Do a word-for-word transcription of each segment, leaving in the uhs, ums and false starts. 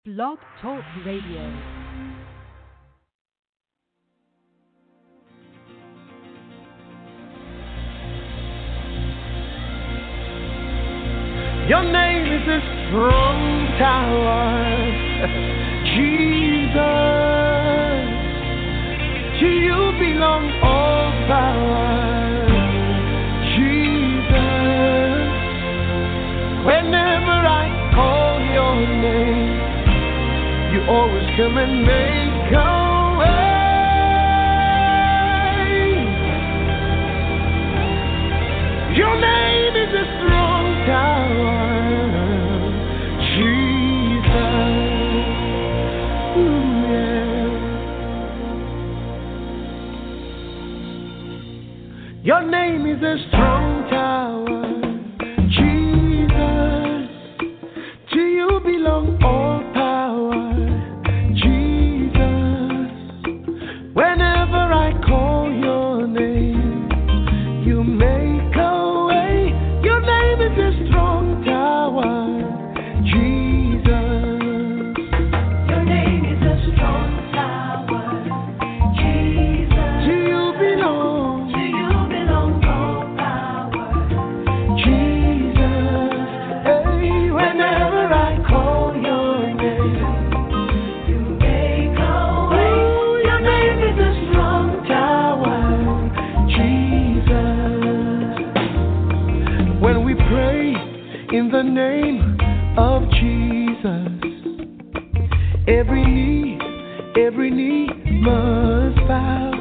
Blog Talk Radio. Your name is a strong tower, Jesus. To you belong all power, Jesus. Whenever I call your name, you always come and make a way. Your name is a strong tower. Your name is a strong tower, Jesus. To you belong all power, Jesus. Whenever I call your name, you make a way. Your name is a strong tower, Jesus. Your name is a strong tower, Jesus. To you belong. In the name of Jesus, every knee, every knee must bow.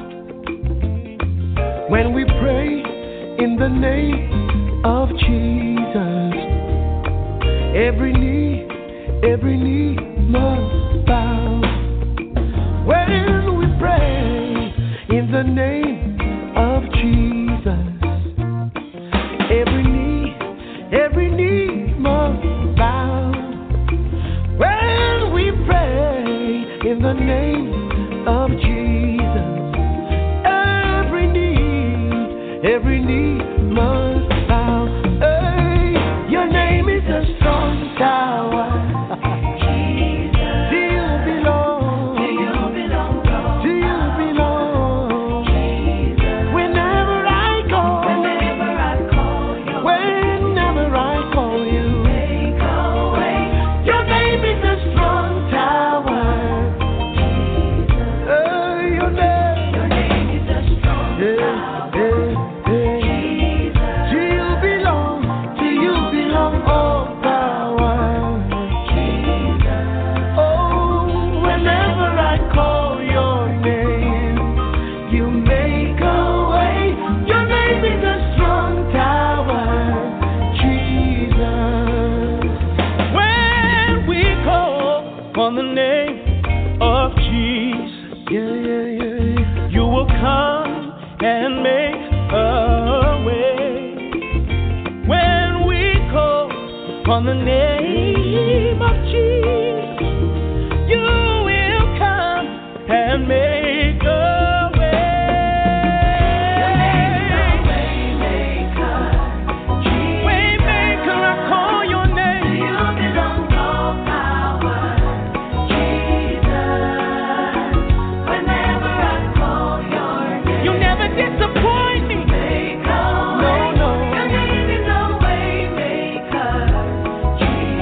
When we pray in the name of Jesus, every knee, every knee must bow. When we pray in the name of Jesus, every knee, every knee must bow. When we pray in the name of Jesus, every knee, every knee must bow. Hey, your name is a strong tower. On the name of Jesus, you will come and make a way. Your name is a waymaker, Jesus. Waymaker, I call your name. To you belongs all power, Jesus. Whenever I call your name, you never disappoint me. Make a way. No, no. Your name is a waymaker.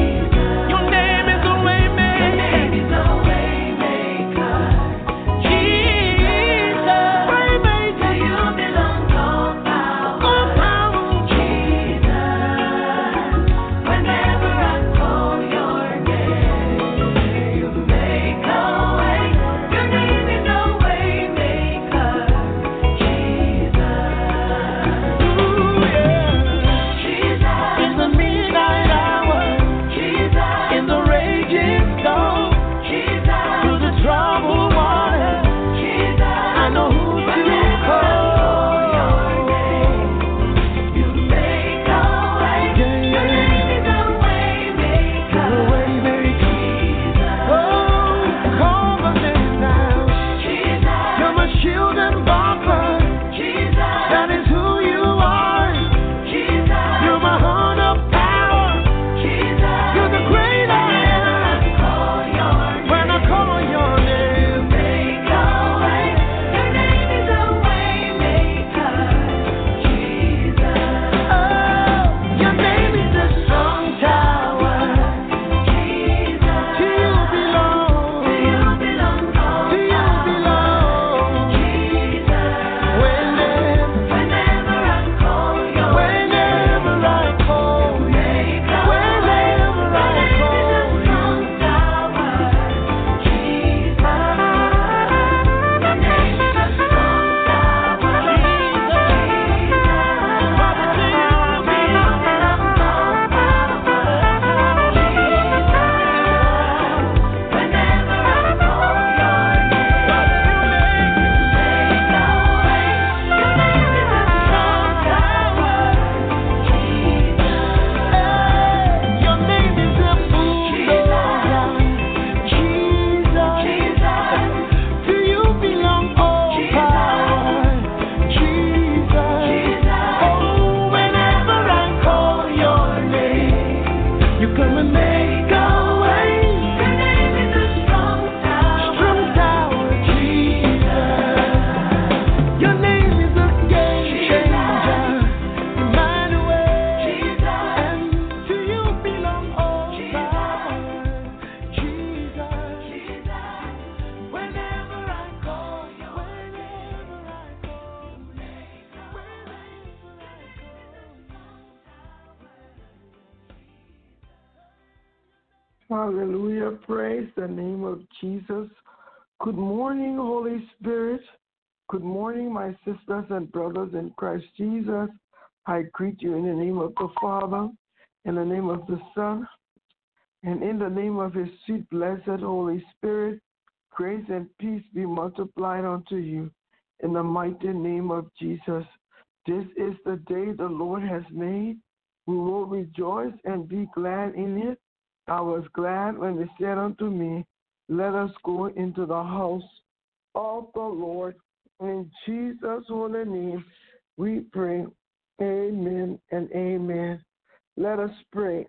Hallelujah. Praise the name of Jesus. Good morning, Holy Spirit. Good morning, my sisters and brothers in Christ Jesus. I greet you in the name of the Father, in the name of the Son, and in the name of his sweet, blessed Holy Spirit. Grace and peace be multiplied unto you in the mighty name of Jesus. This is the day the Lord has made. We will rejoice and be glad in it. I was glad when they said unto me, let us go into the house of the Lord. In Jesus' holy name, we pray. Amen and amen. Let us pray.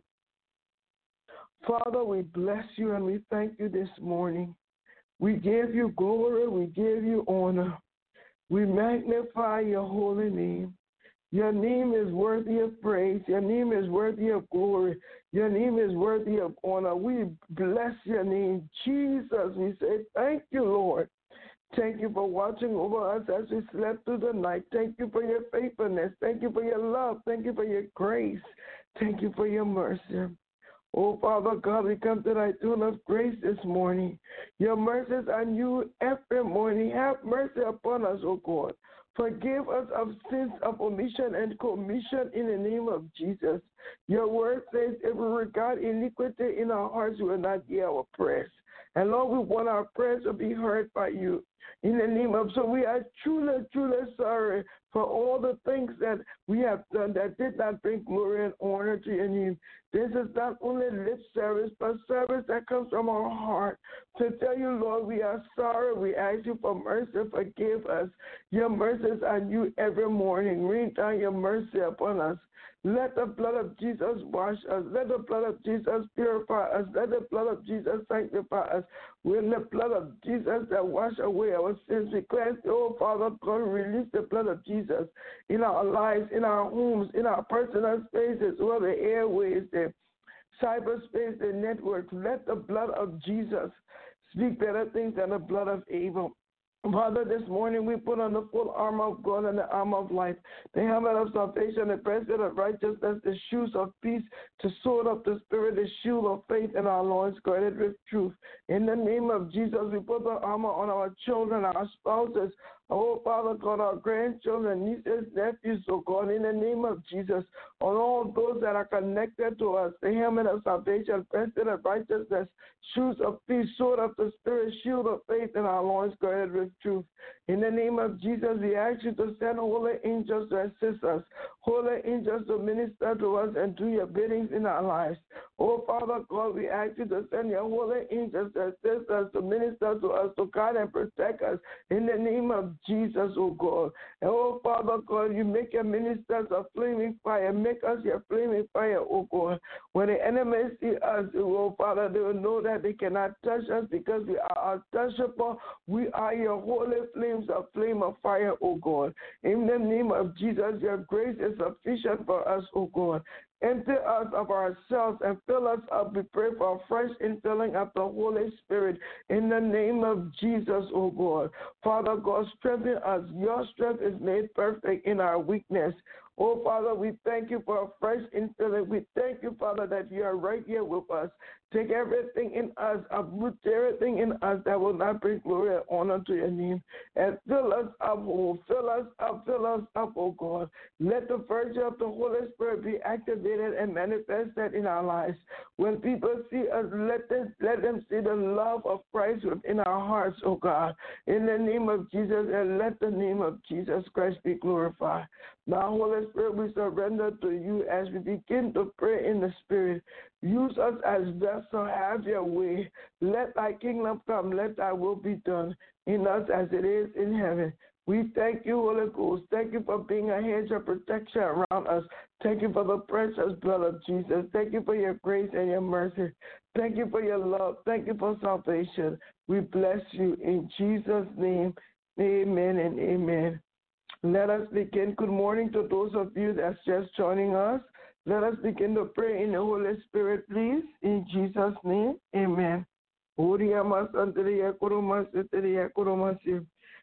Father, we bless you and we thank you this morning. We give you glory, we give you honor. We magnify your holy name. Your name is worthy of praise. Your name is worthy of glory. Your name is worthy of honor. We bless your name, Jesus. We say thank you, Lord. Thank you for watching over us as we slept through the night. Thank you for your faithfulness. Thank you for your love. Thank you for your grace. Thank you for your mercy. Oh, Father God, we come to thy throne of grace this morning. Your mercies are new every morning. Have mercy upon us, O God. Forgive us of sins of omission and commission in the name of Jesus. Your word says if we regard iniquity in our hearts, we will not hear our prayers. And Lord, we want our prayers to be heard by you. In the name of, so we are truly, truly sorry for all the things that we have done that did not bring glory and honor to your name. This is not only lip service, but service that comes from our heart. To tell you, Lord, we are sorry. We ask you for mercy. Forgive us. Your mercies are new every morning. Rain down your mercy upon us. Let the blood of Jesus wash us. Let the blood of Jesus purify us. Let the blood of Jesus sanctify us. With the blood of Jesus that wash away our sins, we cleanse, oh Father God, release the blood of Jesus in our lives, in our homes, in our personal spaces, or the airways, the cyberspace, the network. Let the blood of Jesus speak better things than the blood of Abel. Father, this morning we put on the full armor of God and the armor of life, the helmet of salvation, the breastplate of righteousness, the shoes of peace, the sword of the Spirit, the shield of faith, and our loins girded with truth. In the name of Jesus, we put the armor on our children, our spouses, oh, Father God, our grandchildren, nieces, nephews, oh God, in the name of Jesus, on all those that are connected to us, the helmet of salvation, breastplate of righteousness, shoes of peace, sword of the Spirit, shield of faith, and our loins girded with truth. In the name of Jesus, we ask you to send holy angels to assist us, holy angels to minister to us and do your biddings in our lives. Oh, Father God, we ask you to send your holy angels to assist us, to minister to us, to guide and protect us in the name of Jesus, oh God. And oh, Father God, you make your ministers a flaming fire. Make us your flaming fire, oh God. When the enemy see us, oh Father, they will know that they cannot touch us because we are untouchable. We are your holy flames, a flame of fire, oh God. In the name of Jesus, your grace is sufficient for us, oh God. Empty us of ourselves and fill us up. We pray for a fresh infilling of the Holy Spirit in the name of Jesus, oh God. Father God, strengthen us. Your strength is made perfect in our weakness. Oh, Father, we thank you for a fresh infilling. We thank you, Father, that you are right here with us. Take everything in us, uproot everything in us that will not bring glory and honor to your name. And fill us up, oh, fill us up, fill us up, oh God. Let the virtue of the Holy Spirit be activated and manifested in our lives. When people see us, let them, let them see the love of Christ within our hearts, oh God. In the name of Jesus, and let the name of Jesus Christ be glorified. Now, Holy Spirit, we surrender to you as we begin to pray in the Spirit. Use us as vessels. Have your way. Let thy kingdom come. Let thy will be done in us as it is in heaven. We thank you, Holy Ghost. Thank you for being a hedge of protection around us. Thank you for the precious blood of Jesus. Thank you for your grace and your mercy. Thank you for your love. Thank you for salvation. We bless you in Jesus' name. Amen and amen. Let us begin. Good morning to those of you that's just joining us. Let us begin to pray in the Holy Spirit, please. In Jesus' name, amen. Oriama Santeria Kuruma Seteria Kurumasi.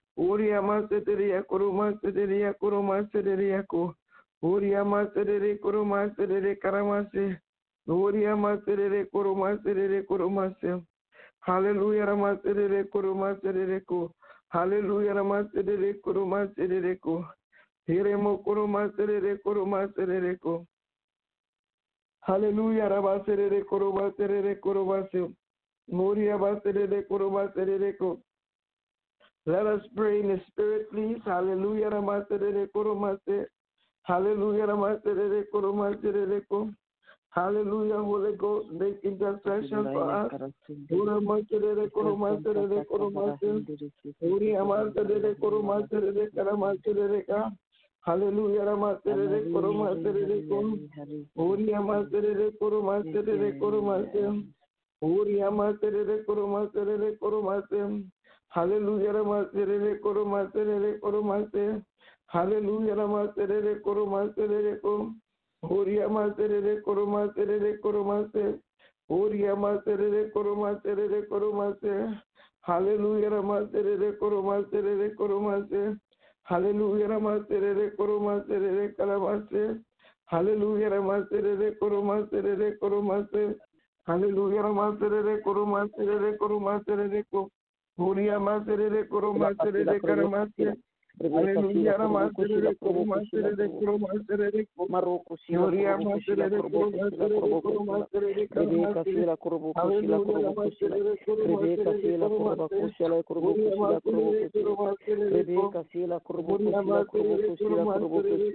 Oriama Seteria Kuruma Seteria Kuruma Seteriako. Oriama Setere Kuruma Setere Karamasi. Gloria maserere koroma serere koroma se. Hallelujah rama serere koroma serere ko. Hallelujah rama serere koroma serere ko. Hiremo koroma serere koroma serere ko. Hallelujah rama serere koroma serere koroma se. Gloria maserere koroma serere ko. Let us pray in the spirit, please. Hallelujah rama serere koroma se. Hallelujah rama serere koroma serere ko. Hallelujah, Holy Ghost, make intercession for us. Ura maserere koroma serere koroma se. Uri amaserere koroma serere karama serere ka. Hallelujah, rama serere koroma serere ko. Uri amaserere koroma serere koroma se. Uri amaserere koroma serere koroma se. Hallelujah, rama serere koroma serere koroma se. Hallelujah, rama serere koroma serere ko. Oria maserere koroma serere koroma se. Oria maserere koroma serere koroma se. Hallelujah rama serere koroma serere koroma se. Hallelujah rama serere koroma serere koroma se. Hallelujah rama serere koroma serere koroma se. Hallelujah rama serere koroma serere koroma serere ko. Oria maserere koroma serere koroma se. Hallelujah, Ramaserere, Kurumaserere, Kurumaserere, Gloria Maserere, Kurumaserere, Kurumaserere, Kurumaserere, Hallelujah, Ramaserere, Kurumaserere, Kurumaserere, Gloria Maserere, Kurumaserere, Gloria Maserere, Kurumaserere, Kurumaserere,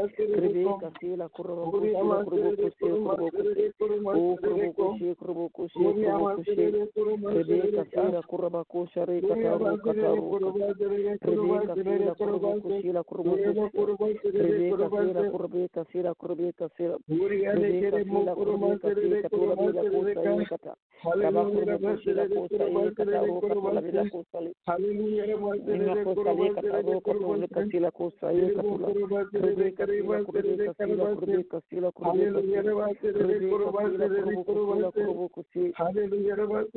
Gloria Maserere, Kurumaserere, Kurumaserere, Gloria Maserere, Kurumaserere, Gloria Maserere, Kurumaserere, Kurumaserere, Kurubakusila kurubakusila Rebeka sila kurbeka sila kurbeka sila Rebeka sila kurbeka sila kurbeka kusa kata Kaba kurbakusila kusa kata roka kula bila kusali Ninga kusali kata roka kula sila kusa kata Rebeka sila kurbeka sila kurbeka sila kurbeka sila Rebeka sila kurbakusila Hallelujah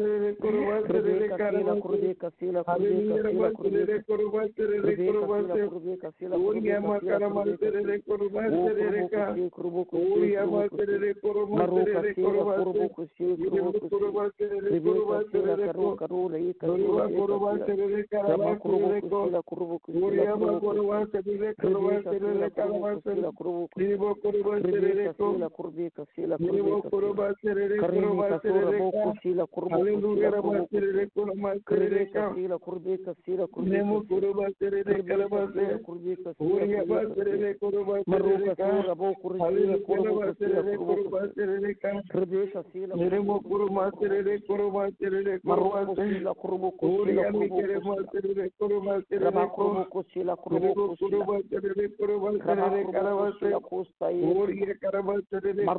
Rebeka sila kurbeka sila kurbeka sila kurbeka Kurbeka Gloria makarama serere koruma serere ka Gloria maserere koruma serere koruma koruma serere koruma serere koruma koruma serere karama serere ko Gloria makoruma serere koruma serere karama serere Nibo koruma serere ko Nibo koruma serere koruma serere ka Hallelujah rama serere koruma serere ka Nemo koruma serere Kalabase, Uria Basere, Kurubasereka, Hallelujah, Kurubasereka, Kurubasereka, Neremo Kurumasereka, Kurubasereka, Kurubase, Uria Mikere Masereka, Kurubasereka, Kurubasereka, Kurubasereka, Karabase, Uria Karabasereka,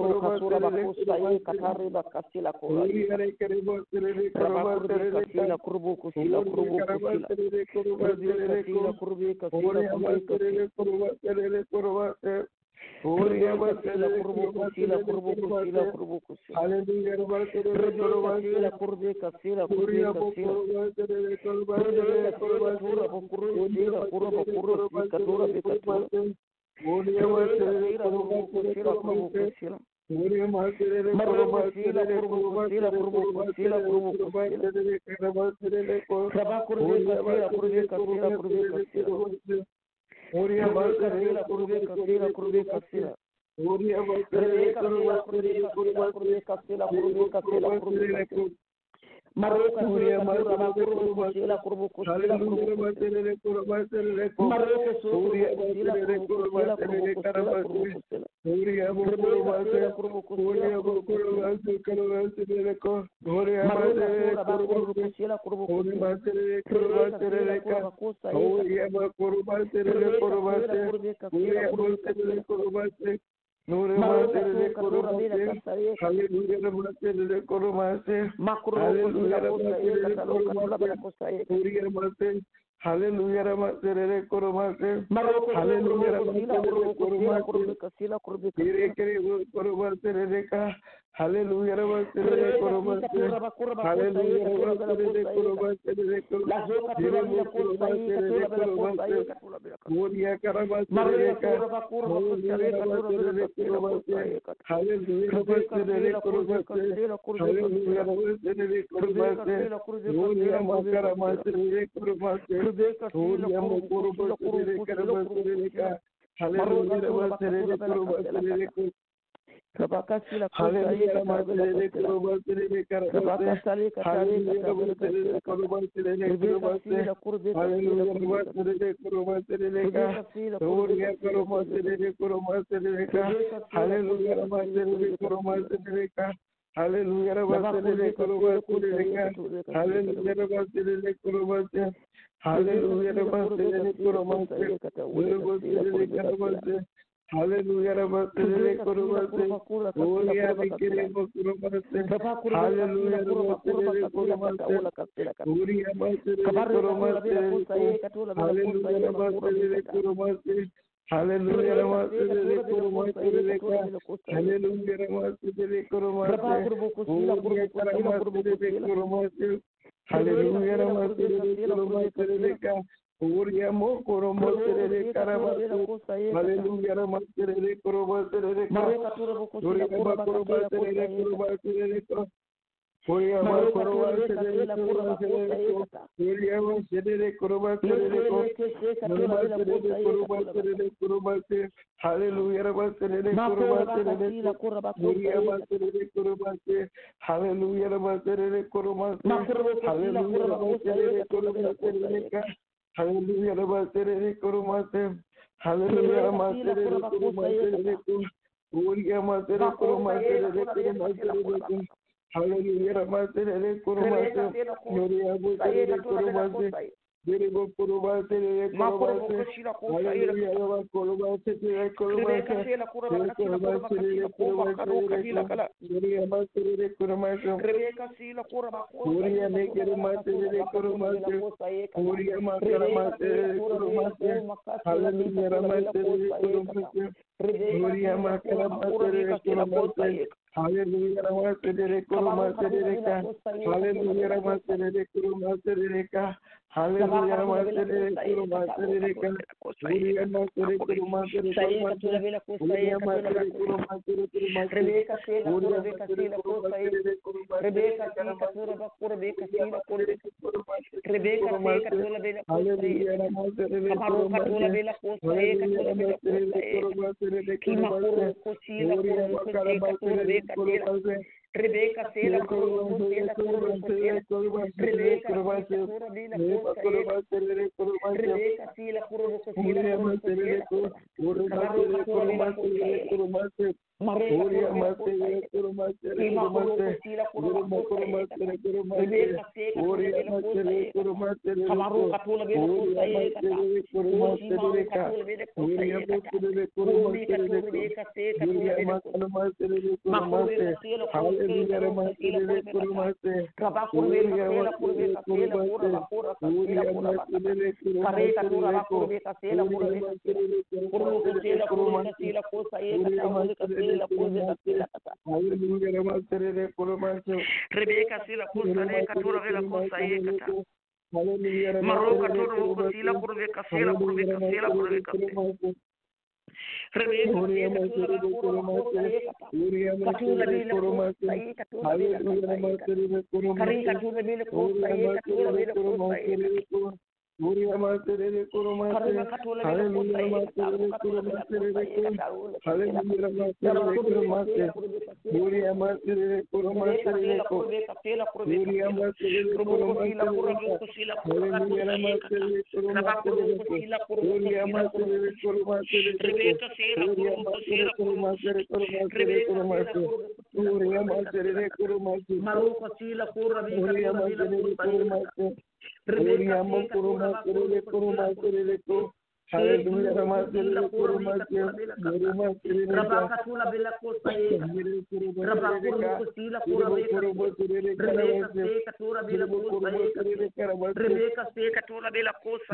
Kurubasereka, Uria Rekaribasereka, Kurubasereka, Kurubasereka, Kurubasereka, Kurbeka sila kurbeka sila kurbeka Gloria Basele Kurbeka sila kurbeka sila kurbeka sila Hallelujah Basele Kurbeka sila kurbeka sila Kurbeka sila tura bukuru sila kurba kurba sila tura beka tura Gloria Basele Kurbeka sila kurbeka sila Gloria Basele Kurbeka sila kurbeka sila kurbeka sila kurbeka sila Kraba kurbeka sila kurbeka sila kurbeka sila Gloria Basele Kurbeka sila kurbeka sila Gloria Basele Kurbeka sila kurbeka sila kurbeka sila Maroka Gloria Basele Kurbeka sila kurbeka sila kurbeka sila Maroka Gloria Basele Kurbeka sila kurbeka sila Gloria Basele Gloria Basele Kurbeka ko Gloria Basele Kurbeka sila kurbeka Basele Kurbeka Gloria Basele Kurbeka Gloria Basele Kurbeka Nure Basele Kurbeka Hallelujah Basele Kurbeka Hallelujah Basele Kurbeka Gloria Basele Hallelujah Basele Kurbeka Hallelujah Basele Kurbeka Kire kire Kurbeka Hallelujah, Rabasere, Koromase, Hallelujah, Rabasere, Koromase, Koromase, Moria Karabasere, Hallelujah, Rabasere, Koromase, Hallelujah, Rabasere, Koromase, Hallelujah, Rabasere, Koromase, Moria Makaramasere, Koromase, Moria Mokorobasere, Karabasere, Hallelujah, Rabasere, Koromase, Hallelujah, Hallelujah, Hallelujah, Rabasere, Koromase, Oria, Mikere, Koromase, Hallelujah, Rabasere, Koromase, Oria, Masere, Koromase, Hallelujah, Rabasere, Koromase, Hallelujah, Rabasere, Koromase, Hallelujah, Rabasere, Koromase, Oria, Karamasere, Koromase, Hallelujah, Rabasere, Koromase, Oria mo koromo serere karabase, Hallelujah, Ramasere, Koroba Serere, Oria Koroba Serere, Koroba Serere, Oria Koroba Serere, Koroba Serere, Oria Serere, Koroba Serere, Koroba Serere, Koroba Serere, Hallelujah, Ramasere, Koroba Serere, Oria Serere, Koroba Serere, Hallelujah, Ramasere, Koroba Serere, Hallelujah, Ramasere, Koroba Serere, Hallelujah, Rabasere, Koromase, Hallelujah, Ramasere, Koromase, Oria Masere, Koromase, Koromase, Hallelujah, Ramasere, Koromase, Oria Masere, Koromase, Deribo Koromase, Koromase, Hallelujah, Koromase, Koromase, Oria Masere, Koromase, Oria Nekere Masere, Koromase, Oria Makaramase, Koromase, Hallelujah, Ramasere, Koromase, Oria Makaramase, Koromase, Hallelujah, Ramasere, Koromase, Hallelujah, Ramasere, Koromase, Hallelujah, Ramasere, Koromase, Oria Masere, Koromase, Oria Masere, Koromase, Rebecca, Oria Masere, Koromase, Rebecca, Rebecca, Hallelujah, Ramasere, Koromase, Rebecca, Sela, Rebecca, Muria Master, Kuromase, Hallelujah, Master, Kuromase, Hallelujah, Master, Muria Master, Kuromase, Muria Master, Kuromase, Hallelujah, Master, Kuromase, Muria Master, Kuromase, Rebecca, Muria Master, Kuromase, Kuromase, Muria Master, Kuromase, Maruka, Sila, Muria Master, Kuromase, Rebecca, Kuruma, Kuruma, Kuruma, Kuruma, Hallelujah, Ramasere, Kurumase, Kurumase, Rabakatula Bella Costa, Rabakuru Sila Rebecca Sekatura Bella Costa, Rebecca Sekatura Bella Costa,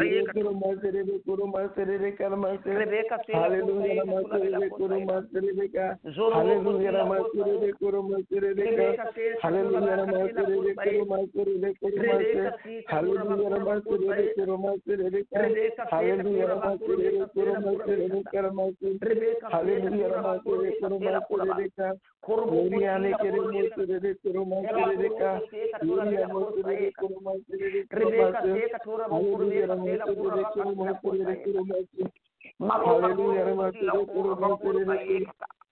Rebecca Hallelujah, Ramasere, Kurumase, Hallelujah, Ramasere, Kurumase, Hallelujah, Ramasere, Kurumase, Hallelujah, Ramasere, Kurumase, Hallelujah, Ramasere, Kurumase, Hallelujah, Ramasere, Kurumase, Oriane Keremose, Kurumase, Oriane Mose, Kurumase, Hallelujah, Ramasere, Kurumase, Hallelujah, Ramasere, Kurumase,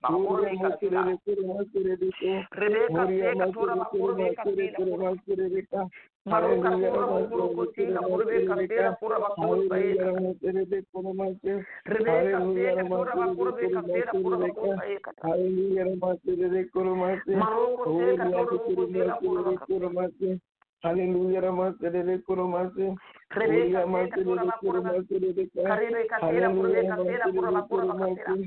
Hallelujah, Ramasere, Kurumase, Hallelujah, Ramasere, Kurumase,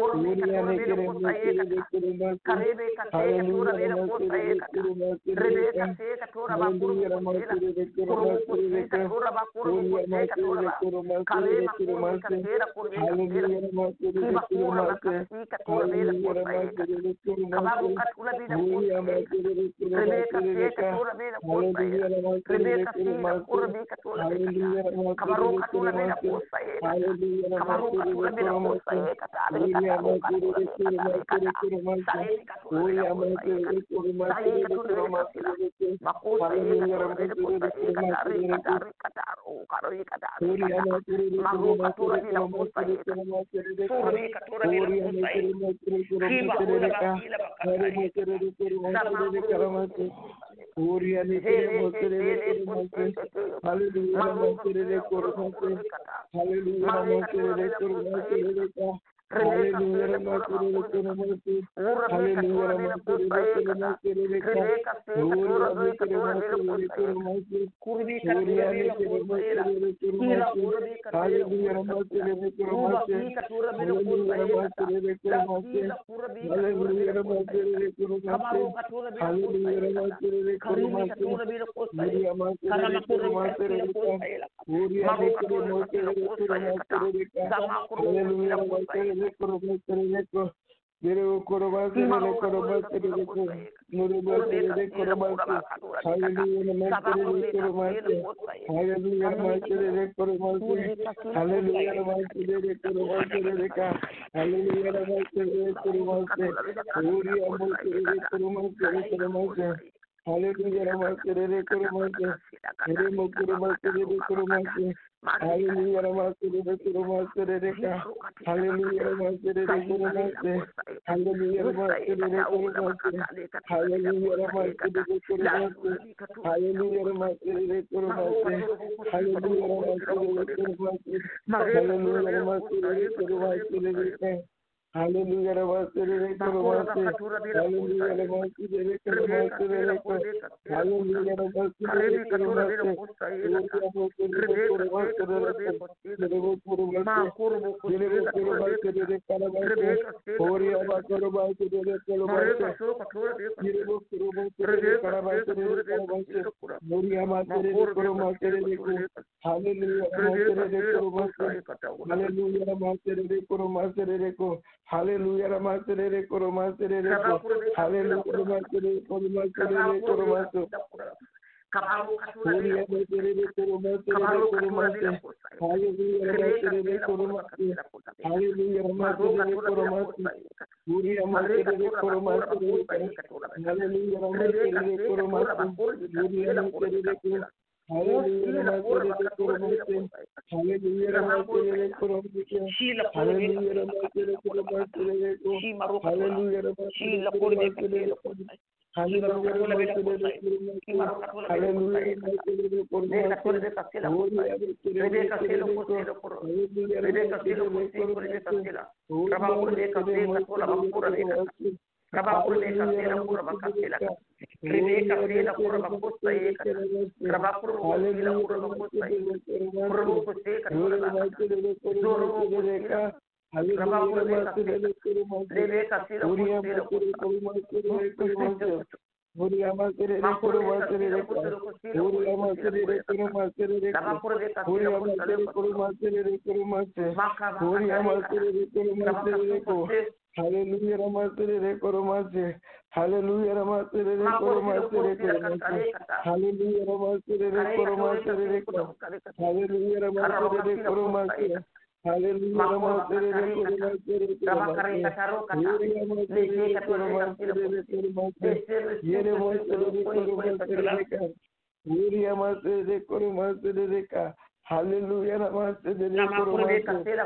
Hallelujah, Hallelujah, Rabasere, Kurumase, Hallelujah, Rabasere, Kurumase, Hallelujah, Rabasere, Kurumase, Hallelujah, Ramasere, Kurumasere, Hallelujah, Ramasere, Kurumasere, Kurumasu. Hallelujah, Ramasere, Kurumasere, Kurumase. Hallelujah, Ramasere, Kurumase. Hallelujah, Ramasere, Kurumase. Hallelujah, Ramasere, Kurumase. Hallelujah, Ramasere, Kurumase. Hallelujah, Ramasere, Hallelujah, Ramasere, Kurumase. Hallelujah, Ramasere, Kurumase. Hallelujah, Ramasere, Kurumase. Hallelujah, Ramasere, Kurumase. Hallelujah, Rabakureka sela kuraba kasela. Rebeka sela kuraba kusta eka. Rabakuru sela kuraba kusta eka. Kuraba kusta eka kuraba. Zoro kusta. Rabakureka sela. Rebeka sela kusta. Uriya masere koro masere koro Uriya masere koro masere Uriya masere koro masere koro masere Uriya masere koro masere koro Hallelujah masere koro masere Hallelujah masere koro masere koro Hallelujah masere koro masere koro Hallelujah masere koro masere Hallelujah masere koro masere koro Yere masere koro masere Uriya masere koro masere Hallelujah masere koro masere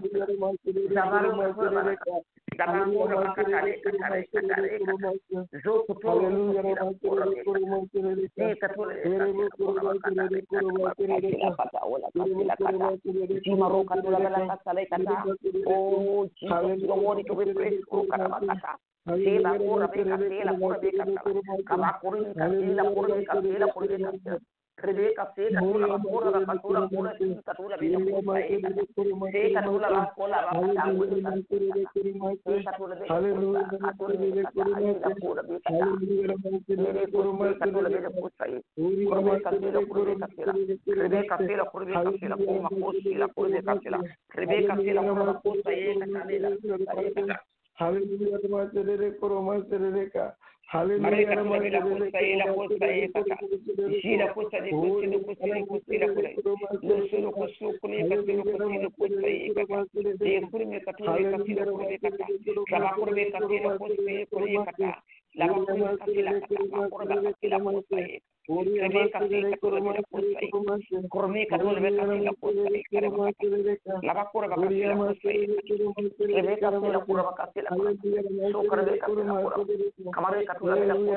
Rebecca seka tula bakura la katura kura sika tula bila kusa eka seka tula bakola bakata seka tula bila kusa katura bila kata bila kura bila kata bila kusa tula bila kusa Rebecca sela Rebecca sela Rebecca sela Rebecca sela kuma kusi la Rebecca sela Rebecca sela kuma kusa eka kabila eka Hallelujah masere koro masere ka Hallelujah masere kusa ela kusa eka Shila kusa de kusa de kusa de kusa de kusa de kusa kule kasiro kusa kusa eka de kurme katule kasiro kurme kata kaba kurme kasiro kusa kurme kata la kurme kasila kata kurme kasila kusa eka Rebecca sela kurme kusa kurme katule kasila kusa eka la bakura kasila kusa Rebecca sela kurme kasila so Rebecca sela kamare katule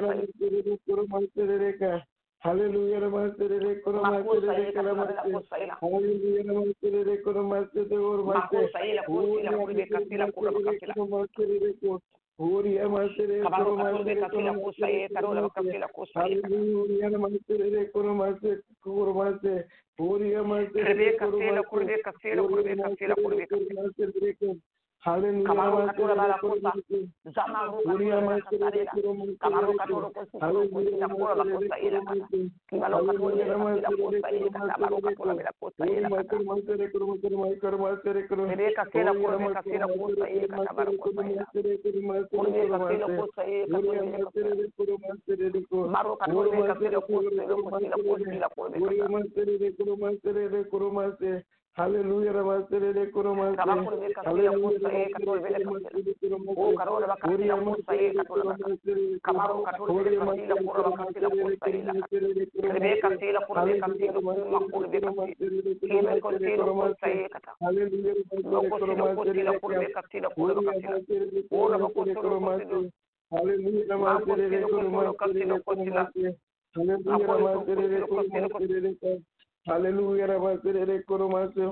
Hallelujah, Master, Koroma, Hallelujah, Master, Koroma, Uriya Master, Koroma, Hallelujah, Master, Koroma, Koroma, Uriya Master, Hallelujah. Hallelujah, Ramasere, Kuromase, Hallelujah, O Carola, Carola, Camaro, Carola, Rebecca, Sela, Rebecca, Hallelujah, Hallelujah, Ramasere, Kuromase,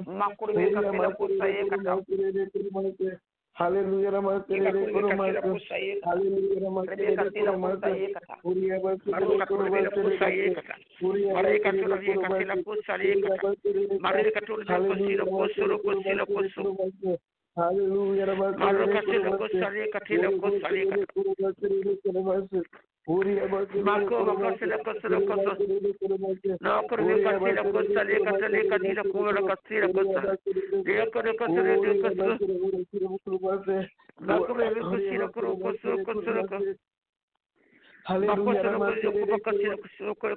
Hallelujah, Ramasere, Kuromase, Hallelujah, Ramasere, Kuromase, Uriya Basere, Kuromase, Uriya Hallelujah, Ramasere, Kuromase, Uriya Marco, Casella, Casella, Casella, no, Correa, Casella, Casella, Casella, Casella, Cura, Casella, Casella, Dia Cura, Casella, Casella, Marco, Casella, Cura, Casella, Casella, Hallelujah, Casella, Casella, Casella,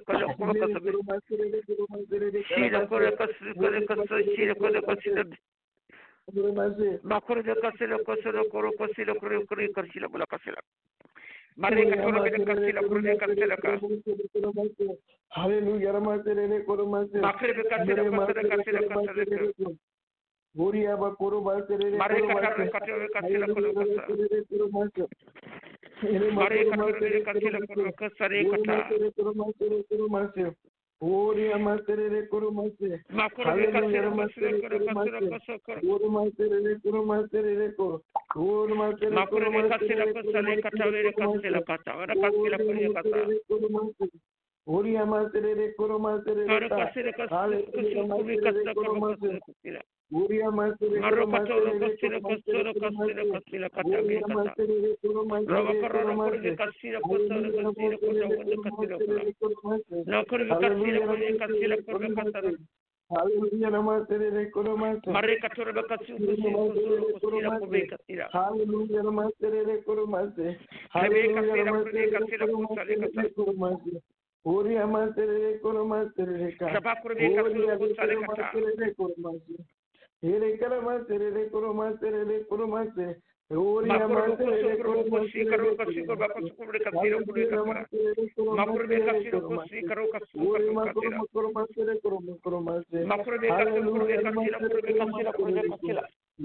Sheila, Cura, Casella, Casella, Sheila, Cura, Casella, Marco, Casella, Casella, Cura, Casella, Cura, Casella, Cura, Casella. Hallelujah, Goria ba koro ba sere Mare ka ka ka ka Mare ka ka ka ka ka sare ka Ori amaterere koromase. Makore Hallelujah. kasira Amaterere kasira koromase. kasira Ori materere koromaterere ko. Ori materere Makore kasira koromaterere kasira katawere kasira katawara kasira kore kata. Ori amaterere koromaterere Kare ka. kasira kasira Hallelujah. kasira Amaterere kasira koromase. kasira. Ori amaterere Maro katawara koromaterere kasira kasira kasira kasira katawere kata. amaterere Rava koromaterere karara kore koromase. kasira kasira kasira kasira kasira kasira. Na kore kasira kore kasira kore kasira. Hallelujah, namaste, koromase. Mare katawara kasira kasira kasira kore kasira. Hallelujah, namaste, koromase. Hallelujah, Hallelujah, namaste, koromase. Ori amaste, koromase, reka. Sabakure kasira kasira kata. Koromase. Here koromase, koromase, koromase. Ori Makuro amaste, kasiro koromase, karo kasiro bakasukure kasiro kure kasira. Makuro kasiro kasiro kasiro kasiro kasira. Makuro kasiro kure kasiro kure kasiro kure kasiro.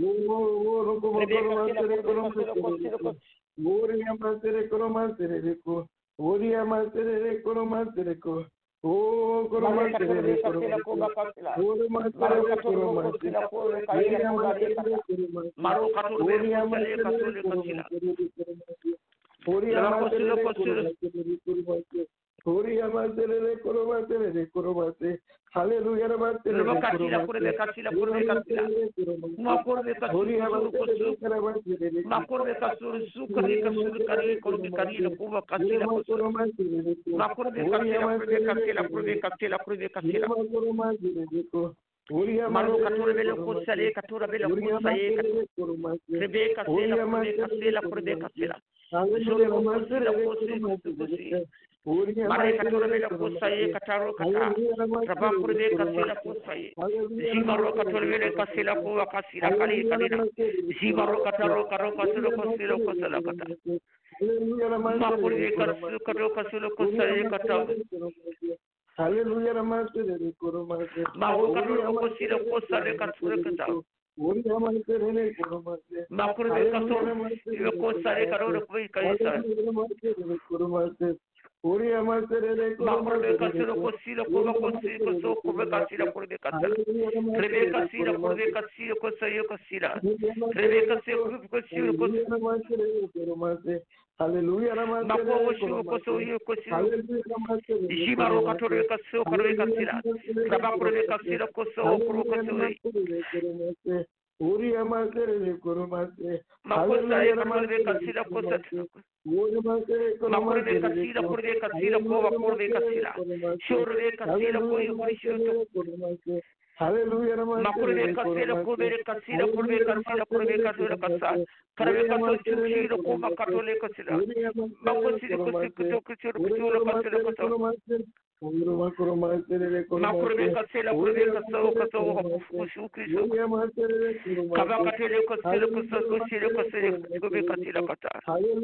Ori amaste, koromase, reko. Ori amaste, koromase, reko. Oh, koromase, reko. Ori amaste, koromase. Maro katuru Ori kasiro kasiro kasiro. Ori amaste, koromase, koromase. Hallelujah, namaste. Kasira kure kasira kure kasira. Makuro kasiro kasiro. Makuro kasiro sukari kasiro kari kore kari kuba kasira kasiro. Makuro kasira kure kasira kure kasira kure kasira. Maro katura bela kusale katura bela kusaye krebe kasela kure kasela kure kasela. Solo kasela kusi kusi. Mare katura bela kusaye kataro kata. Traba kure kasela kusaye. Zimaro katura bela kasela kuwa kasila kali kalina. Zimaro kataro karo kaselo kaselo kasela kata. Makure kaselo karo kaselo kusaye kata. Hallelujah, namaste, koromase. Mahu katuro kusilo kusale katura kata. Ori amaste, koromase. Makure kasoro kusale karo kubi kaisa. Koromase. Ori amaste, Makure kasilo kusilo kuba kusilo kuso kuba kasila kure kasila. Krebe kasila kure kasila kusayo kasila. Krebe kasilo kusilo kusilo. koromase. Hallelujah, namaste. Mako kusilo kusayo kusilo. Jimaro katore kaso kare kasila. Traba kure kasila kuso kuro kuso. Ori amaste, koromase. Makosa kure kasila kuso. Makure kasila kure kasila kuba kure kasila. Shore kasila kure kuso. Hallelujah, Makure kasila kure kasila kure kasila kure kasila kasa. Kare kaso chusiro kuba katole kasila. Makosiri kusi kuso kuso kuso kasila kuso. Makure kasila kure kaso kaso kuso kuso. Kaba katole kasila kuso kuso kuso kube kasila kata.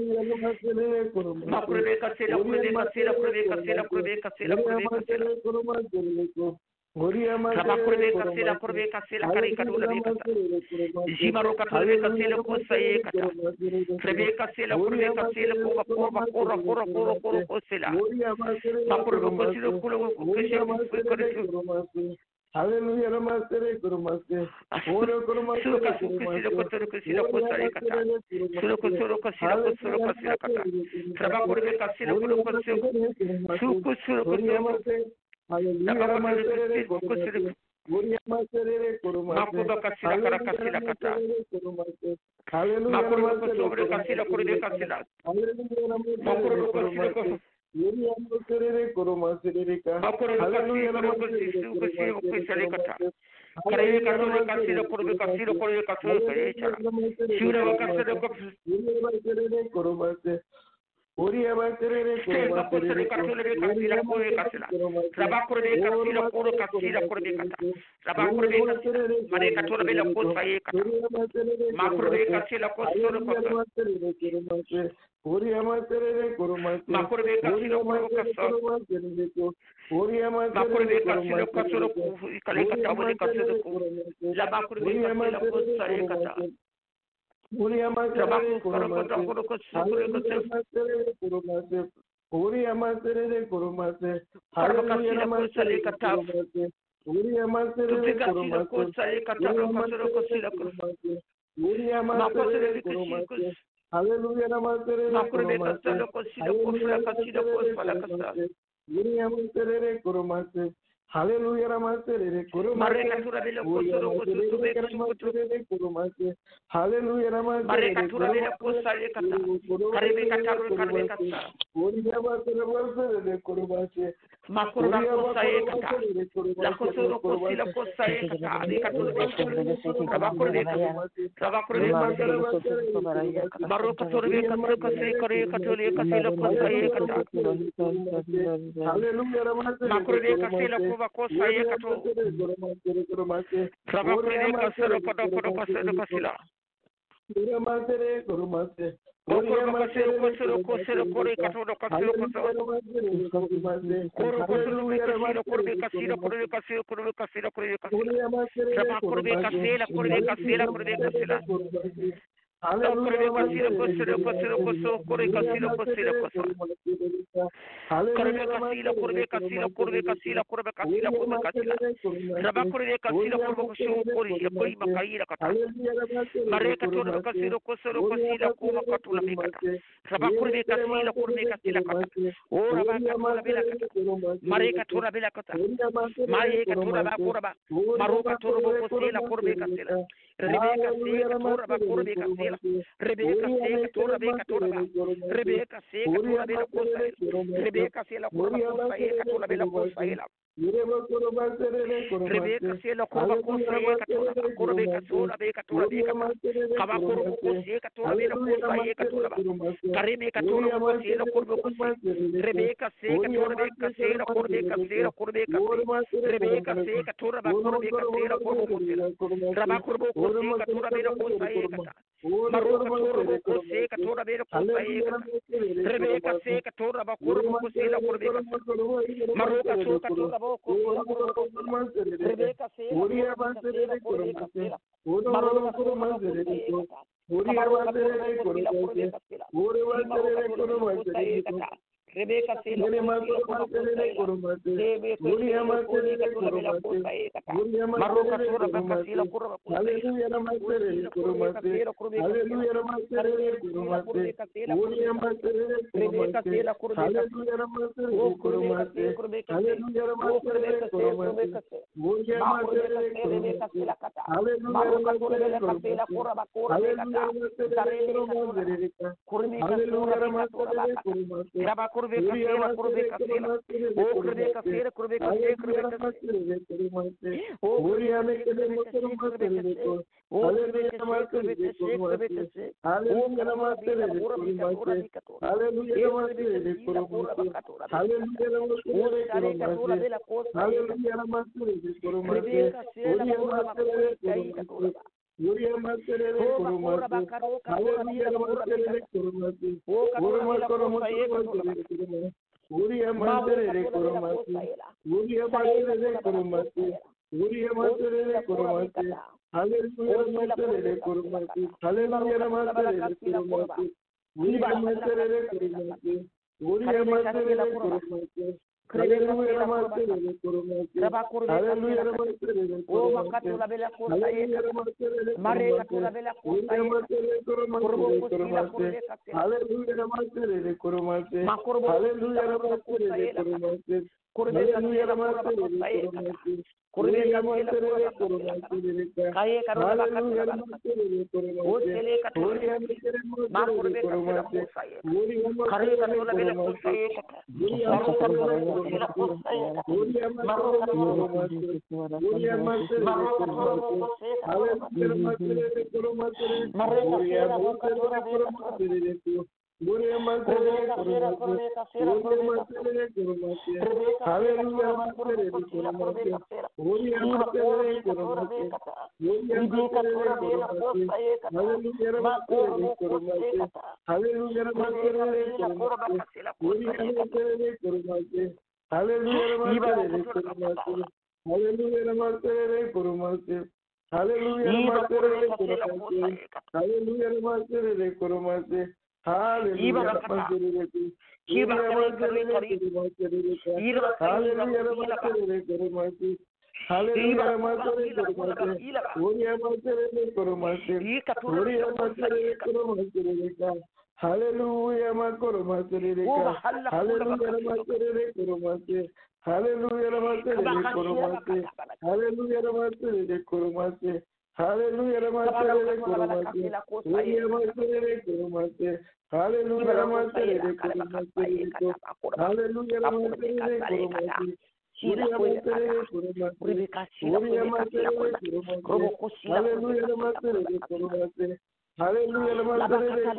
Makure kasila kure kasila kure kasila kure kasila kure kasila. Kaba kure kasila kure kasila kare katole kata. Jimaro katole kasila kusaye kata. Krebe kasila kure kasila kuba kuba kura kura kura kura kusila. Makure kasila kure kusila. Hallelujah, namaste, koromase. Ora koromase. Suka kusila kusila kusila kusala kata. Suka kusila kusila kusila kusila kata. Traba kure kasila kure kusila. Suka kusila kusila. Hallelujah, namaste, koromase. Ori amaste, koromase. Makuba kasila kara kasila kata. Hallelujah, Makure kusila kasila kure kasila. Makure kasila kusila. Ori amaste, koromase, reka. Makure kasila kusila kusila kusila kata. Kare katole kasila kure kasila kure kasila kare. Shura kasila kusila. Koromase. Ori amaste, Kasila katole kasila kure kasila. Traba kure kasila kure kasila kure kata. Traba kure kasila. Mare katole bela kusala kata. Makure kasila kusila kusila. Ori amaste, koromase. Makure kasila kure kasila. Ori amaste, Makure kasila kasila kale kata bole kasila. La makure kasila kusala kata. Ori amaste, Traba kure kasila kure kasila kure kasila. Uriya maserere kurumase. Hallelujah maserere kurumase. Uriya maserere kurumase. Uriya maserere kurumase. Uriya maserere kurumase. Hallelujah maserere kurumase. Hallelujah maserere Uriya maserere kurumase. Hallelujah maserere kurumase. Uriya maserere kurumase. Hallelujah maserere kurumase. Makurba kosaye kata, la kosoro kosi la kosaye kata, ni katule kabakure kabakure baroka sorbe katule kasi kore katule kasi la kosaye kata. Makurbe kasi la kuba kosaye kato. Kabakure kasi la kata kata kasi la kasi la. Okoro kasiro kasiro kasiro kore katolo kasiro kasiro koro kasiro kasiro kore kasiro kore kasiro kore kasiro kore kasiro sama kore kasira kore kasira kore kasira okoro kasiro kasiro kasiro kasiro kore kasiro kasiro kasiro kore kasiro kore kasiro kore kasiro kore kasiro kore kasiro sama kore kasiro kore kasiro kore kore makaira kata mare katolo kasiro kasiro kasiro kore katolo mikata rabakure kasila kurbe kasila kata ora bakatula bila kata mare katura bila kata mare katura bakura ba maruka turbo kusila kurbe kasila rebeka se katura bakurbe kasila rebeka se katura be katura ba rebeka se katura bila kusila rebeka se la kurba kusila katura bila kusila Rebecca se la kurba kusila katura kurbe kasula be katura be kaba kaba kurba kusila katura bila kusila katura Karime katura kusila la kurba kusila Rebecca se katura be kasila kurbe kasila kurbe kasila Rebecca se katura ba kurbe kasila kurba kusila raba kurba kusila katura bila kusila kata maruka kurba kusila katura bila kusila Rebecca se katura ba kurba kusila kurbe kasila maruka katura Rebecca se Uriya basere kurumase Uriya kurumase Uriya basere kurumase Uriya basere kurumase Rebecca se Uriya basere kurumase Uriya basere kurumase Uriya maruka tura bakasila kurumase Hallelujah basere kurumase Hallelujah basere kurumase Uriya basere kurumase Hallelujah basere kurumase Hallelujah Uriya maserere kurumase, Hallelujah maserere kurumase, Uriya kurumase, Uriya maserere kurumase, Uriya maserere kurumase, Uriya maserere kurumase, Hallelujah maserere kurumase, Hallelujah maserere kurumase, Uriya maserere kurumase, Uriya maserere kurumase. Hallelujah maserere kurumase, Hallelujah maserere kurumase, Hallelujah maserere Mare katura bela kurumase, Hallelujah maserere kurumase, Hallelujah maserere kurumase, Hallelujah maserere kurumase, Uriya maserere kurumase, Hallelujah maserere kurumase, Uriya maserere kurumase, Uriya maserere kurumase, Uriya Hallelujah namaste kurumase. Hallelujah namaste kurumase. Hallelujah namaste kurumase. Hallelujah. Hallelujah, makoro masereka. Hallelujah, masereka koromase. Hallelujah, masereka koromase. Hallelujah, masereka koromase. Hallelujah, masereka koromase. Hallelujah, masereka koromase. Hallelujah, masereka koromase. Hallelujah, masereka koromase. Hallelujah, masereka koromase. Hallelujah, masereka koromase. Hallelujah, Hallelujah,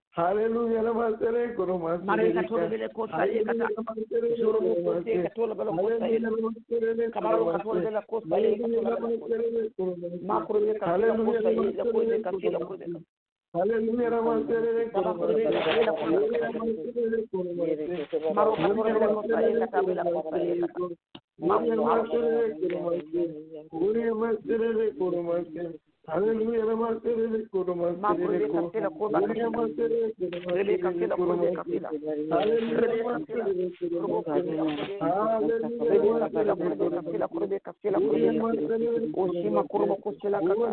Hallelujah, namasere kurumase. Mare katole bele kosa ye kata. Zoro mo kosa katole bele kosa ye. Kamaro katole bele kosa ye katole. Makro ye katole kosa ye la kosa katole kosa. Hallelujah, namasere kurumase. Maro katole bele kosa ye kata bele kosa ye kata. Hallelujah, namasere kurumase. Makro ye katole kosa. Rebe katole kosa katole. Oshima kurbo kusela kata.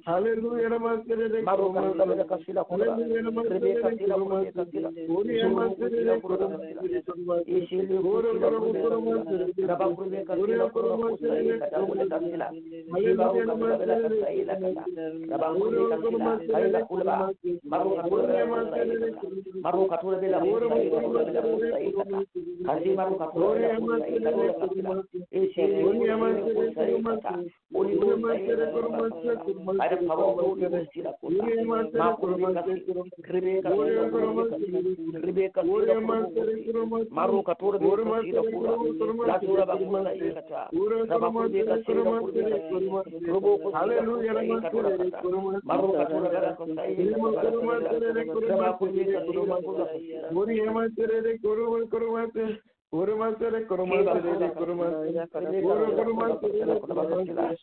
Hallelujah, Namaste, Maru kasila kasila kura. Rebe kasila kura kasila. Gloria Master, Ishili kura kura. Raba kura kasila kura kusai kata kura kasila. Shiba kura kura kasai la kata. Raba kura kasila kai la kura. Maru kura Maru kura bela kusai kura bela kusai kata. Kasi maru kura bela kusai kata kasila. Ishili kusai kata. Uli kusai kata. Ada power uli kusila kura. Maru kasila. Kribe kasila kribe kasila maru katura bela kasila kura. La kura bakusai kata. Raba kura kasila kura. Robo Hallelujah, maru katura bela kusai raba kura kasila kura. Gloria Master, Guru Kurumate, Guru Master, Kurumate, Kurumate, Guru Kurumate,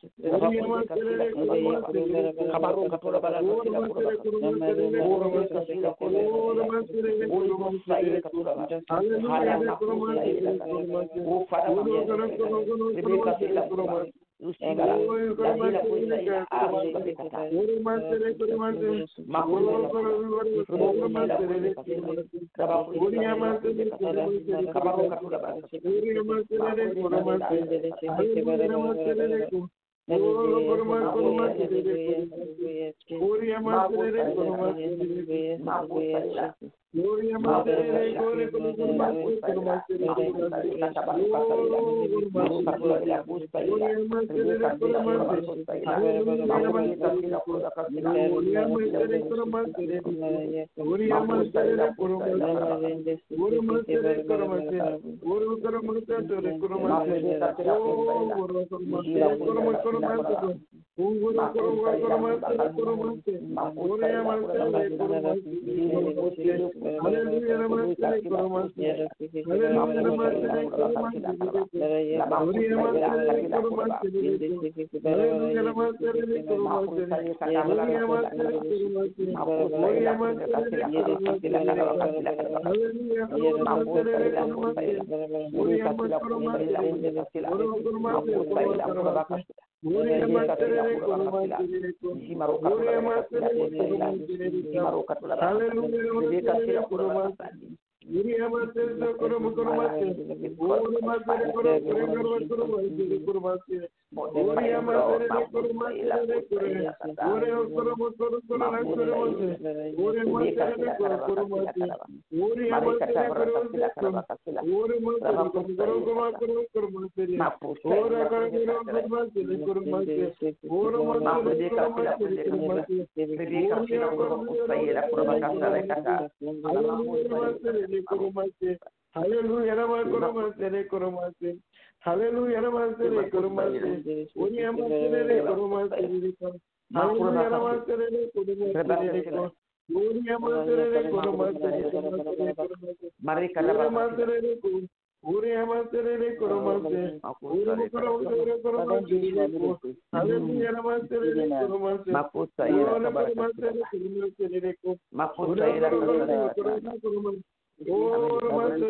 Kabaru katura bela kasila kura. Guru kasila kura. Uli kusai katura. Haya kusai. Ufara kribe kasila kura. Usigala, lazila kuisaidia aru kabekata. Makulu rubo kusila kuisaidia. Raba kuisaidia. Kabaru katura bala. Gloria Mater, Gloria Hallelujah, Namaste, Namaste. Hallelujah, Namaste, Namaste. Hallelujah, Yuri amate kurum kurumate, Uri amate kurum kurum kurum kurumate, Uri amate kurumate kurum, Uri kurum kurum kurum kurumate, Uri amate kurum kurumate, Uri amate kurum kurum, Uri amate kurum kurum kurum kurumate, Uri kurum kurumate kurumate, Uri amate kurumate kurumate, Hallelujah, Namaste, Kurumate, Hallelujah, Namaste, Kurumate, Uri amate kurumate, Hallelujah, Namaste, Kurumate, Uri amate kurumate, Mari Uri amate Uri amate kurumate, Uri kurumate, Hallelujah, Namaste, Kurumate, Mapusa Mapusa Mapusa Oh,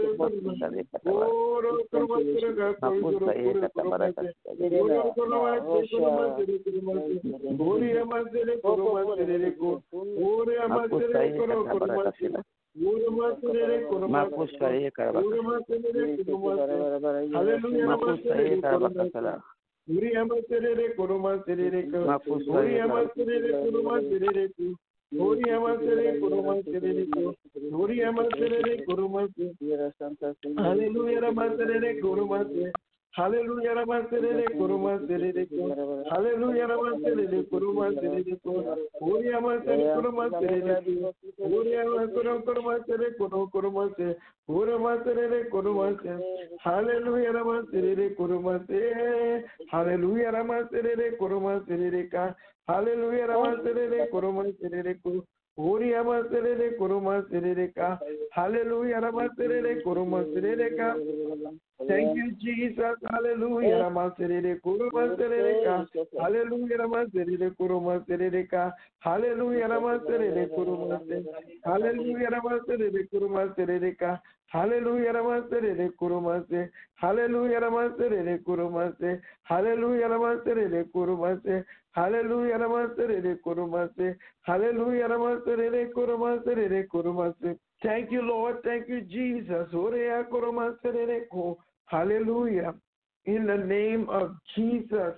Gloria Mater, Kurumatereko, Gloria Mater, Kurumate, Hallelujah, Mater, Kurumate, Hallelujah, Mater, Kurumatereko, Hallelujah, Mater, Kurumatereko, Gloria Mater, Kurumatereko, Gloria Mater, Kurumatere, Kurumate, Kurumatere, Kurumate, Hallelujah, Mater, Kurumate, Hallelujah, Mater, Kurumatereka, Hallelujah, Ramaserere, Kurumaserere, Uri Amaserere, Kurumasereka, Hallelujah, Ramaserere, Kurumasereka, Thank you, Jesus. Hallelujah. Namaste. Kurumasereka. Hallelujah. Namaste. Kurumasereka. Hallelujah. Namaste. Kurumase. Hallelujah. Namaste. Kurumasereka. Hallelujah. Namaste. Kurumase. Hallelujah. Namaste. Kurumase. Hallelujah. Namaste. Kurumase. Hallelujah. Namaste. Kurumase. Hallelujah. Namaste. Kurumase. Kurumase. Thank you, Lord. Thank you, Jesus. Hallelujah. In the name of Jesus.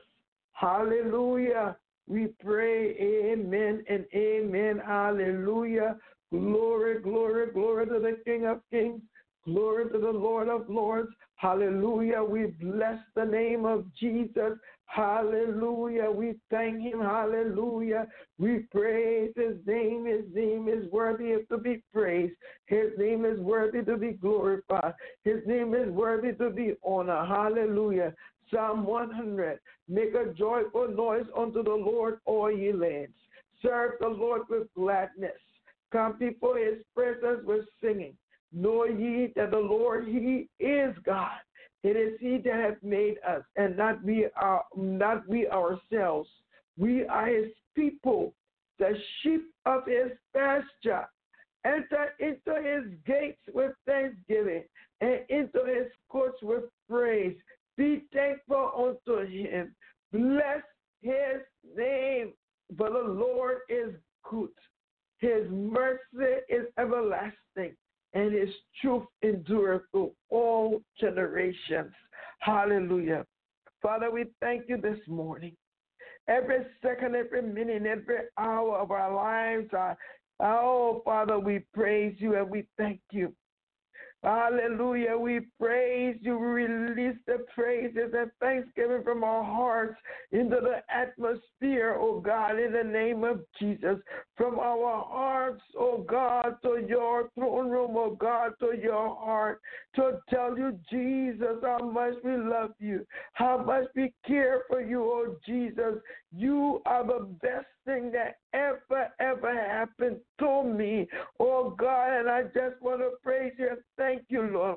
Hallelujah. We pray amen and amen. Hallelujah. Glory, glory, glory to the King of Kings. Glory to the Lord of Lords. Hallelujah. We bless the name of Jesus. Hallelujah. We thank him. Hallelujah. We praise his name. His name is worthy to be praised. His name is worthy to be glorified. His name is worthy to be honored. Hallelujah. Psalm one hundred. Make a joyful noise unto the Lord, all ye lands. Serve the Lord with gladness. Come before his presence with singing. Know ye that the Lord, he is God. It is he that hath made us, and not we, our, not we ourselves. We are his people, the sheep of his pasture. Enter into his gates with thanksgiving, and into his courts with praise. Be thankful unto him. Bless his name, for the Lord is good. His mercy is everlasting, and his truth endureth to all generations. Hallelujah. Father, we thank you this morning. Every second, every minute, every hour of our lives, are, oh, Father, we praise you and we thank you. Hallelujah. We praise you. We release the praises and thanksgiving from our hearts into the atmosphere, oh God, in the name of Jesus. From our hearts, oh God, to your throne room, oh God, to your heart, to tell you, Jesus, how much we love you, how much we care for you, oh Jesus. You are the best thing that ever, ever happened to me, oh God, and I just want to praise you and thank you, Lord.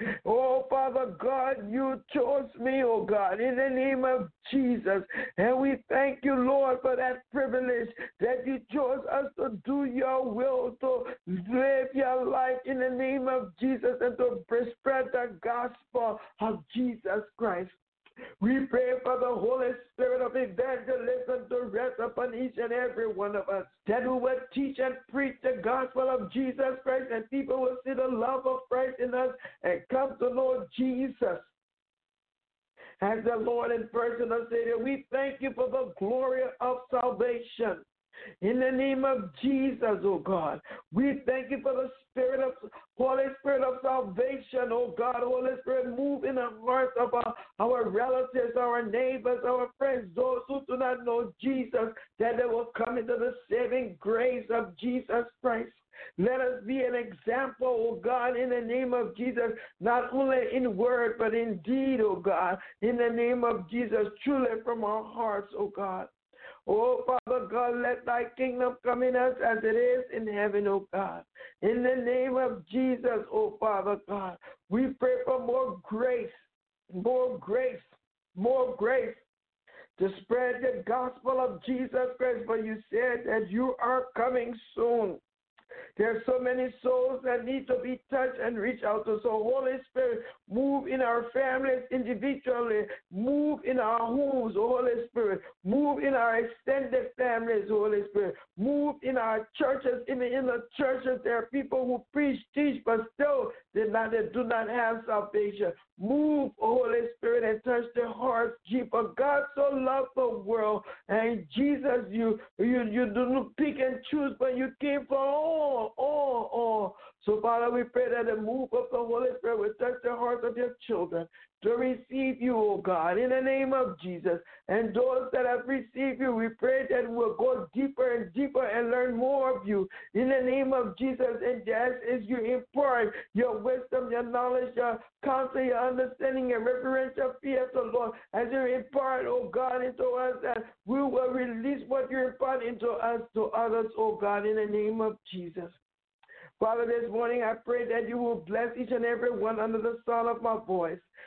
Oh, Father God, you chose me, oh God, in the name of Jesus. And we thank you, Lord, for that privilege that you chose us to do your will, to live your life in the name of Jesus and to spread the gospel of Jesus Christ. We pray for the Holy Spirit of evangelism to rest upon each and every one of us, that we will teach and preach the gospel of Jesus Christ, and people will see the love of Christ in us and come to know Jesus as the Lord and personal Savior. We thank you for the glory of salvation. In the name of Jesus, oh God, we thank you for the Spirit of Holy Spirit of salvation, oh God. Holy Spirit, move in the hearts of our, our relatives, our neighbors, our friends, those who do not know Jesus, that they will come into the saving grace of Jesus Christ. Let us be an example, oh God, in the name of Jesus, not only in word, but in deed, oh God, in the name of Jesus, truly from our hearts, oh God. Oh, Father God, let thy kingdom come in us as it is in heaven, oh God. In the name of Jesus, oh Father God, we pray for more grace, more grace, more grace to spread the gospel of Jesus Christ. For you said that you are coming soon. There are so many souls that need to be touched and reach out to. So, Holy Spirit, move in our families individually. Move in our homes, Holy Spirit. Move in our extended families, Holy Spirit. Move in our churches. In the, in the churches, there are people who preach, teach, but still they, not, they do not have salvation. Move, Holy Spirit, and touch their hearts. For God so loved the world, and Jesus, you, you, you do not pick and choose, but you came for all. Oh, oh. So, Father, we pray that the move of the Holy Spirit will touch the hearts of your children to receive you, oh God, in the name of Jesus. And those that have received you, we pray that we'll go deeper and deeper and learn more of you in the name of Jesus. And just as you impart your wisdom, your knowledge, your counsel, your understanding, your reverential fear of the Lord, as you impart, oh God, into us, that we will release what you impart into us to others, oh God, in the name of Jesus. Father, this morning I pray that you will bless each and every one under the sound of my voice.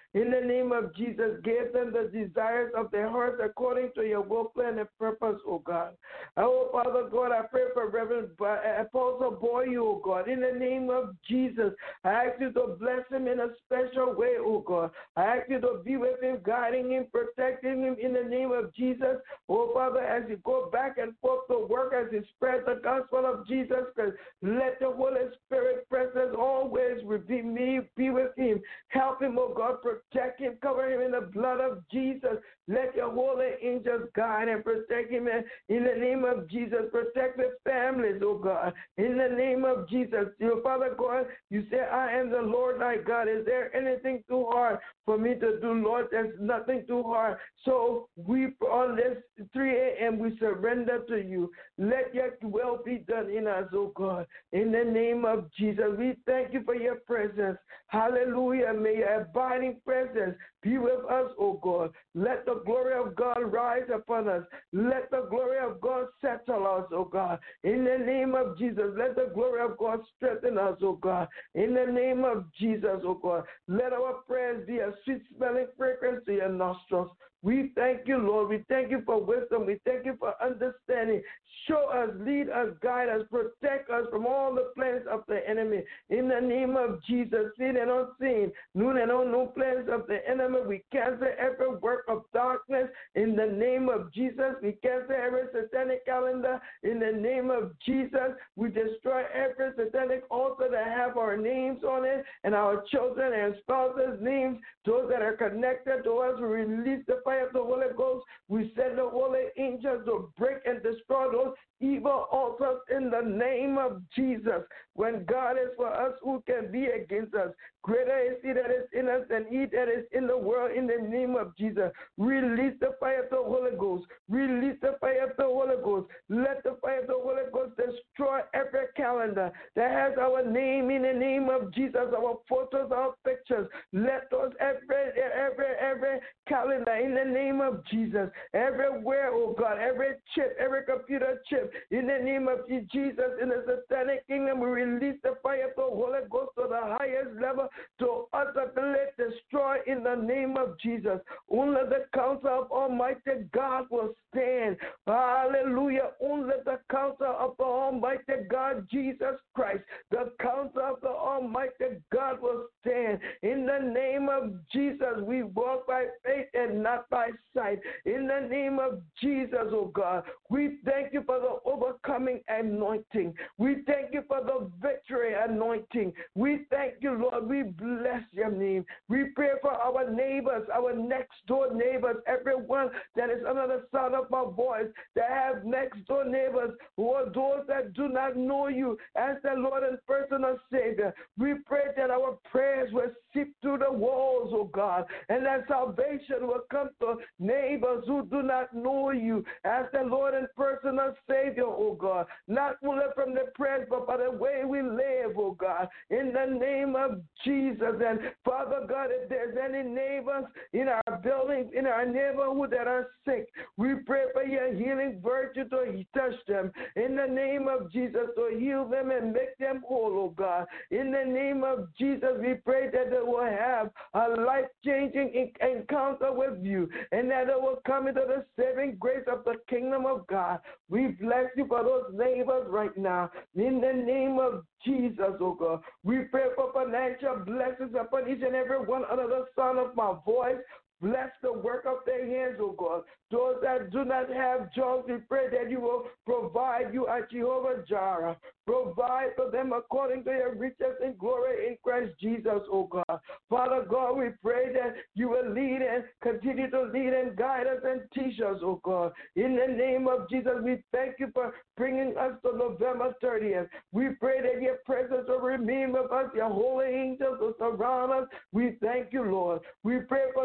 In the name of Jesus, give them the desires of their hearts according to your will, plan, and purpose, oh God. Oh, Father God, I pray for Reverend Apostle Boyu, oh God. In the name of Jesus, I ask you to bless him in a special way, oh God. I ask you to be with him, guiding him, protecting him in the name of Jesus. Oh, Father, as you go back and forth to work, as you spread the gospel of Jesus Christ, let the Holy Spirit presence always be me, be with him. Help him, oh God, protect him, cover him in the blood of Jesus. Let your holy angels guide and protect him in the name of Jesus. Protect the families, oh God, in the name of Jesus. Your Father God, you say, I am the Lord thy God. Is there anything too hard for me to do, Lord? There's nothing too hard. So we, on this three a.m., we surrender to you. Let your will be done in us, oh God, in the name of Jesus. We thank you for your presence. Hallelujah. May your abiding presence be with us, oh God. Let the glory of God rise upon us. Let the glory of God settle us, oh God. In the name of Jesus, let the glory of God strengthen us, oh God. In the name of Jesus, oh God, let our prayers be a sweet-smelling fragrance to your nostrils. We thank you, Lord. We thank you for wisdom. We thank you for understanding. Show us, lead us, guide us, protect us from all the plans of the enemy. In the name of Jesus, seen and unseen, known and unknown plans of the enemy, we cancel every work of darkness. In the name of Jesus, we cancel every satanic calendar. In the name of Jesus, we destroy every satanic altar that have our names on it and our children and spouses' names, those that are connected to us. We release the fire of the Holy Ghost. We send the holy angels to break and destroy those evil altars in the name of Jesus. When God is for us, who can be against us? Greater is he that is in us than he that is in the world. In the name of Jesus, release the fire of the Holy Ghost. Release the fire of the Holy Ghost. Let the fire of the Holy Ghost destroy every calendar that has our name in the name of Jesus, our photos, our pictures. Let those every, every, every calendar in the name of Jesus, everywhere, oh God, every chip, every computer chip, in the name of Jesus, in the satanic kingdom, we release the fire of the Holy Ghost to the highest level to utterly destroy in the name of Jesus. Only the counsel of Almighty God will stand. Hallelujah. Only the counsel of the Almighty God, Jesus Christ, the counsel of the Almighty God will stand. In the name of Jesus, we walk by faith and not by sight. In the name of Jesus, oh God, we thank you for the overcoming anointing. We thank you for the victory anointing. We thank you, Lord. We bless your name. We pray for our neighbors, our next door neighbors, everyone that is under the sound of my voice, that have next door neighbors who are those that do not know you as the Lord and personal Savior. We pray that our prayers will seep through the walls, oh God, and that salvation will come to neighbors who do not know you as the Lord and personal Savior, oh God. Not only from the prayers, but by the way we live, oh God. In the name of Jesus. And Father God, if there's any neighbors in our buildings, in our neighborhood that are sick, we pray for your healing virtue to touch them. In the name of Jesus, to heal them and make them whole, oh God. In the name of Jesus, we pray that they will have a life-changing encounter with you and that they will come into the saving grace of the kingdom of God. We bless you for those neighbors right now. In the name of Jesus, oh God, we pray for financial blessings upon each and every one under the sound of my voice. Bless the work of their hands, oh God. Those that do not have jobs, we pray that you will provide. You are Jehovah Jireh. Provide for them according to your riches and glory in Christ Jesus, oh God. Father God, we pray that you will lead and continue to lead and guide us and teach us, oh God. In the name of Jesus, we thank you for bringing us to November thirtieth. We pray that your presence will remain with us. Your holy angels will surround us. We thank you, Lord. We pray for those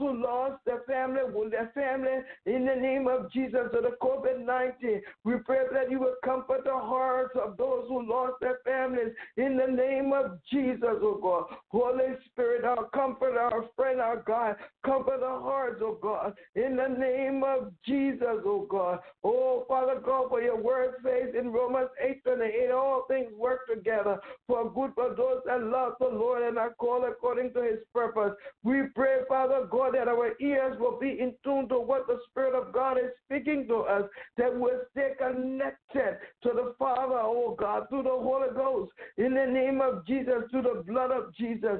who lost their family, their family, in the name of Jesus, to the COVID nineteen. We pray that you will comfort the hearts of those who lost their families in the name of Jesus, oh God. Holy Spirit, our comfort, our friend, our God, comfort the hearts, oh God, in the name of Jesus, oh God. Oh, Father God, for your word says in Romans eight twenty-eight, all things work together for good for those that love the Lord and are called according to his purpose. We pray, Father God, that our ears will be in tune to what the Spirit of God is speaking to us, that we'll stay connected to the Father, oh God, through the Holy Ghost, in the name of Jesus, through the blood of Jesus.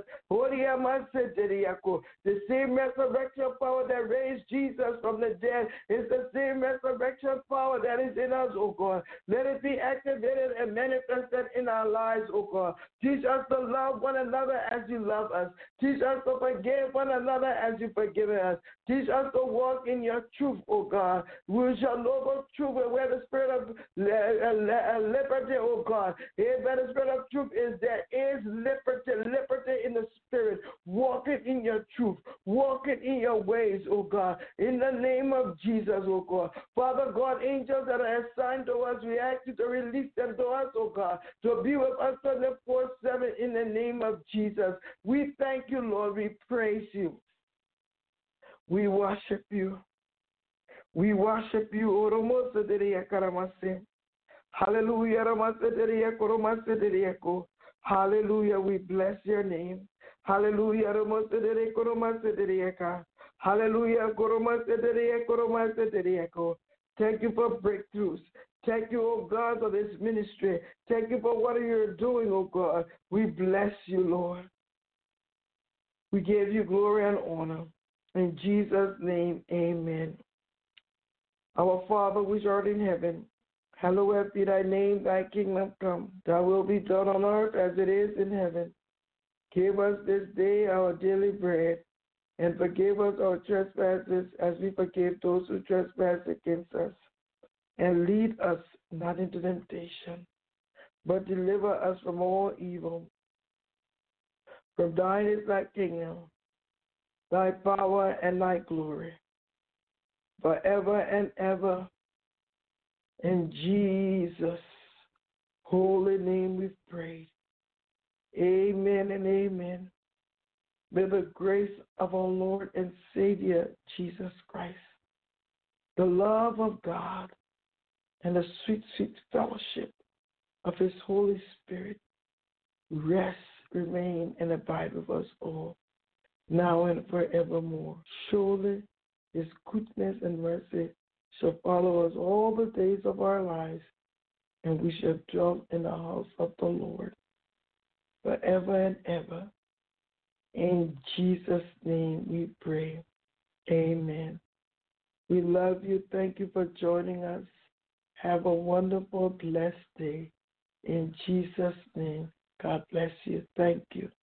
The same resurrection power that raised Jesus from the dead is the same resurrection power that is in us, oh God. Let it be activated and manifested in our lives, oh God. Teach us to love one another as you love us. Teach us to forgive one another as you forgive us. Teach us to walk in your truth, oh God. We shall know the truth and where the spirit of liberty, oh God. Where the spirit of truth is, there is liberty, liberty in the spirit. Walking in your truth, walking in your ways, oh God. In the name of Jesus, oh God. Father God, angels that are assigned to us, we ask you to release them to us, oh God, to be with us twenty-four seven in the name of Jesus. We thank you, Lord. We praise you. We worship you. We worship you. Hallelujah. Hallelujah. We bless your name. Hallelujah. Hallelujah. Thank you for breakthroughs. Thank you, oh God, for this ministry. Thank you for what you're doing, oh God. We bless you, Lord. We give you glory and honor. In Jesus' name, amen. Our Father, which art in heaven, hallowed be thy name, thy kingdom come. Thy will be done on earth as it is in heaven. Give us this day our daily bread, and forgive us our trespasses as we forgive those who trespass against us. And lead us not into temptation, but deliver us from all evil. For thine is thy kingdom, thy power, and thy glory, forever and ever. In Jesus' holy name we pray. Amen and amen. May the grace of our Lord and Savior, Jesus Christ, the love of God, and the sweet, sweet fellowship of his Holy Spirit rest, remain, and abide with us all, now and forevermore. Surely his goodness and mercy shall follow us all the days of our lives, and we shall dwell in the house of the Lord forever and ever. In Jesus' name we pray. Amen. We love you. Thank you for joining us. Have a wonderful, blessed day. In Jesus' name, God bless you. Thank you.